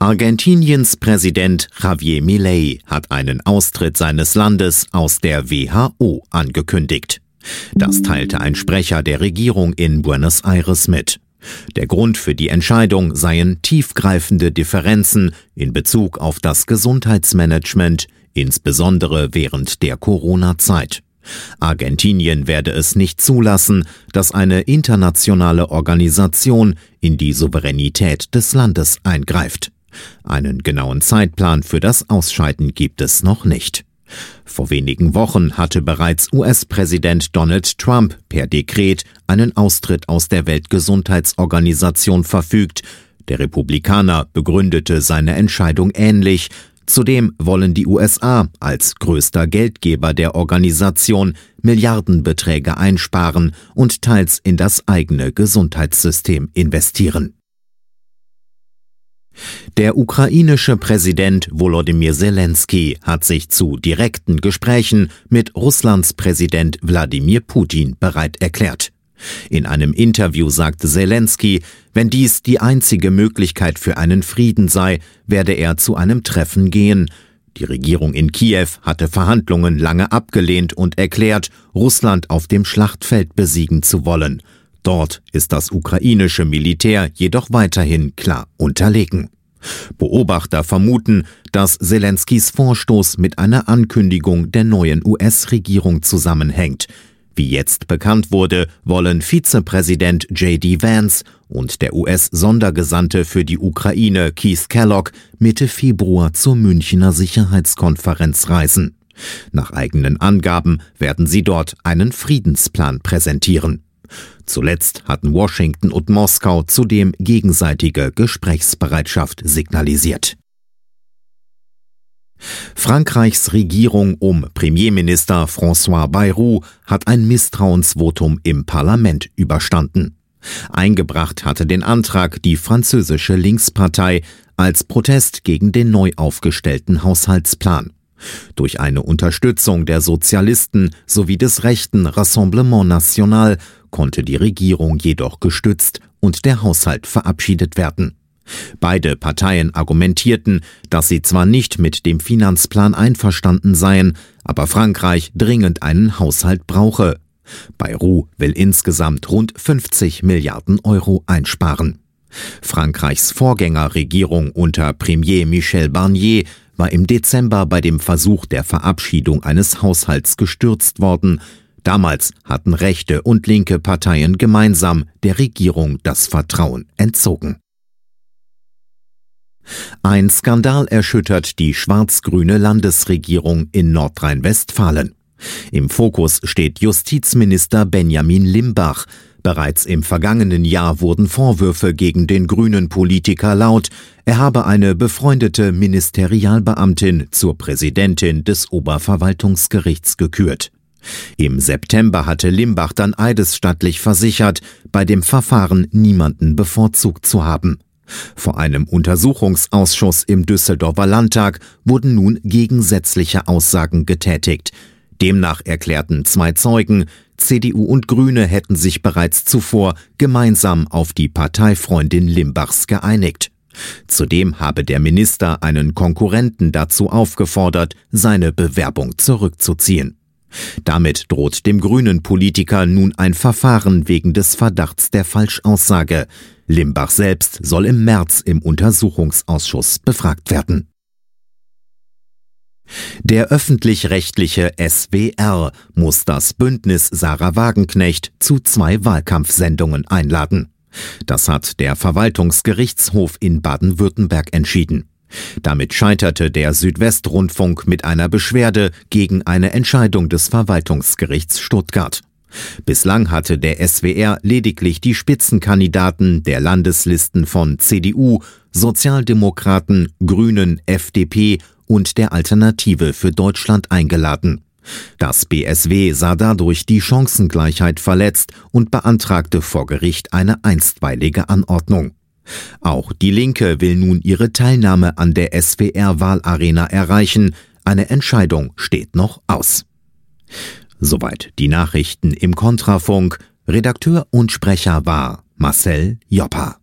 Argentiniens Präsident Javier Milei hat einen Austritt seines Landes aus der WHO angekündigt. Das teilte ein Sprecher der Regierung in Buenos Aires mit. Der Grund für die Entscheidung seien tiefgreifende Differenzen in Bezug auf das Gesundheitsmanagement, insbesondere während der Corona-Zeit. Argentinien werde es nicht zulassen, dass eine internationale Organisation in die Souveränität des Landes eingreift. Einen genauen Zeitplan für das Ausscheiden gibt es noch nicht. Vor wenigen Wochen hatte bereits US-Präsident Donald Trump per Dekret einen Austritt aus der Weltgesundheitsorganisation verfügt. Der Republikaner begründete seine Entscheidung ähnlich. Zudem wollen die USA als größter Geldgeber der Organisation Milliardenbeträge einsparen und teils in das eigene Gesundheitssystem investieren. Der ukrainische Präsident Volodymyr Zelensky hat sich zu direkten Gesprächen mit Russlands Präsident Wladimir Putin bereit erklärt. In einem Interview sagte Zelensky, wenn dies die einzige Möglichkeit für einen Frieden sei, werde er zu einem Treffen gehen. Die Regierung in Kiew hatte Verhandlungen lange abgelehnt und erklärt, Russland auf dem Schlachtfeld besiegen zu wollen. Dort ist das ukrainische Militär jedoch weiterhin klar unterlegen. Beobachter vermuten, dass Zelenskys Vorstoß mit einer Ankündigung der neuen US-Regierung zusammenhängt. Wie jetzt bekannt wurde, wollen Vizepräsident J.D. Vance und der US-Sondergesandte für die Ukraine Keith Kellogg Mitte Februar zur Münchner Sicherheitskonferenz reisen. Nach eigenen Angaben werden sie dort einen Friedensplan präsentieren. Zuletzt hatten Washington und Moskau zudem gegenseitige Gesprächsbereitschaft signalisiert. Frankreichs Regierung um Premierminister François Bayrou hat ein Misstrauensvotum im Parlament überstanden. Eingebracht hatte den Antrag die französische Linkspartei als Protest gegen den neu aufgestellten Haushaltsplan. Durch eine Unterstützung der Sozialisten sowie des rechten Rassemblement National konnte die Regierung jedoch gestützt und der Haushalt verabschiedet werden. Beide Parteien argumentierten, dass sie zwar nicht mit dem Finanzplan einverstanden seien, aber Frankreich dringend einen Haushalt brauche. Bayrou will insgesamt rund 50 Milliarden Euro einsparen. Frankreichs Vorgängerregierung unter Premier Michel Barnier war im Dezember bei dem Versuch der Verabschiedung eines Haushalts gestürzt worden. Damals hatten rechte und linke Parteien gemeinsam der Regierung das Vertrauen entzogen. Ein Skandal erschüttert die schwarz-grüne Landesregierung in Nordrhein-Westfalen. Im Fokus steht Justizminister Benjamin Limbach. Bereits im vergangenen Jahr wurden Vorwürfe gegen den grünen Politiker laut, er habe eine befreundete Ministerialbeamtin zur Präsidentin des Oberverwaltungsgerichts gekürt. Im September hatte Limbach dann eidesstattlich versichert, bei dem Verfahren niemanden bevorzugt zu haben. Vor einem Untersuchungsausschuss im Düsseldorfer Landtag wurden nun gegensätzliche Aussagen getätigt. Demnach erklärten 2 Zeugen, CDU und Grüne hätten sich bereits zuvor gemeinsam auf die Parteifreundin Limbachs geeinigt. Zudem habe der Minister einen Konkurrenten dazu aufgefordert, seine Bewerbung zurückzuziehen. Damit droht dem grünen Politiker nun ein Verfahren wegen des Verdachts der Falschaussage. Limbach selbst soll im März im Untersuchungsausschuss befragt werden. Der öffentlich-rechtliche SWR muss das Bündnis Sarah Wagenknecht zu 2 Wahlkampfsendungen einladen. Das hat der Verwaltungsgerichtshof in Baden-Württemberg entschieden. Damit scheiterte der Südwestrundfunk mit einer Beschwerde gegen eine Entscheidung des Verwaltungsgerichts Stuttgart. Bislang hatte der SWR lediglich die Spitzenkandidaten der Landeslisten von CDU, Sozialdemokraten, Grünen, FDP und der Alternative für Deutschland eingeladen. Das BSW sah dadurch die Chancengleichheit verletzt und beantragte vor Gericht eine einstweilige Anordnung. Auch die Linke will nun ihre Teilnahme an der SWR-Wahlarena erreichen. Eine Entscheidung steht noch aus. Soweit die Nachrichten im Kontrafunk. Redakteur und Sprecher war Marcel Joppa.